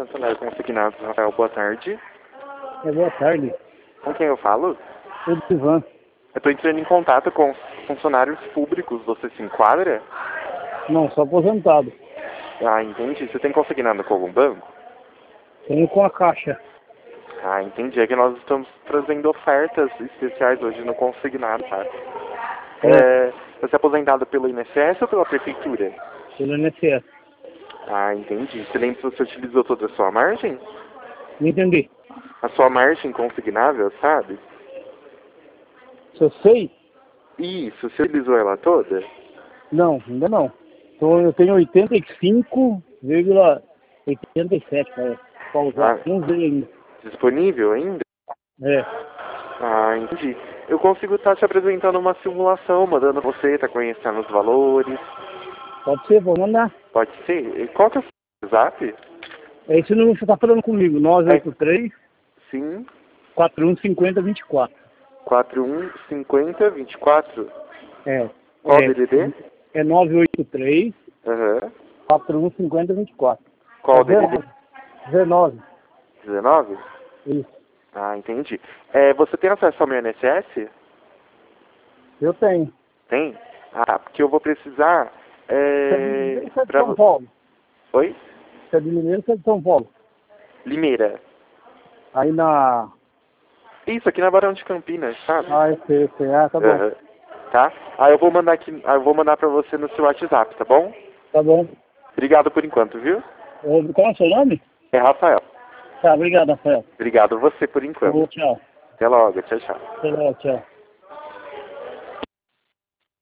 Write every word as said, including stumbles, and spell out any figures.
Santander Consignados. Rafael, boa tarde. É, boa tarde. Com quem eu falo? Sou do Ivan. Eu estou entrando em contato com os funcionários públicos. Você se enquadra? Não, sou aposentado. Ah, entendi. Você tem consignado com algum banco? Tenho com a Caixa. Ah, entendi. É que nós estamos trazendo ofertas especiais hoje no consignado, tá? É. É, você é aposentado pelo I N S S ou pela prefeitura? Pelo I N S S. Ah, entendi. Você lembra se você utilizou toda a sua margem? Não entendi. A sua margem consignável, sabe? Se eu sei? Isso, você utilizou ela toda? Não, ainda não. Então, eu tenho oitenta e cinco vírgula oitenta e sete para usar. Ah, Não sei ainda. disponível ainda? É. Ah, entendi. Eu consigo estar te apresentando uma simulação, mandando você estar conhecendo os valores. Pode ser, vou mandar. Pode ser? E qual que é o seu zap? É esse número que você está falando comigo. nove oito três, Sim. quatro um cinco zero, dois quatro. quatro um cinco zero, dois quatro? É. Qual É, D D D? é nove oito três, Aham. quatro um cinco zero, dois quatro. Qual É D D D? dezenove. dezenove? Isso. Ah, entendi. É, você tem acesso ao meu I N S S? Eu tenho. Tem? Ah, porque eu vou precisar... Você é de É, Limeira ou você é de pra... São Paulo? Oi? Você é de Limeira ou você é de São Paulo? Limeira. Aí na... Isso, aqui na Barão de Campinas, sabe? Ah, eu sei, eu sei. Ah, tá bom. Aham. Tá? Aí eu vou mandar aqui, aí eu vou mandar pra você no seu WhatsApp, tá bom? Tá bom. Obrigado por enquanto, viu? Ô, qual é o seu nome? É Rafael. Tá, obrigado, Rafael. Obrigado você por enquanto. Ô, tchau. Até logo, tchau, tchau. Até logo, tchau.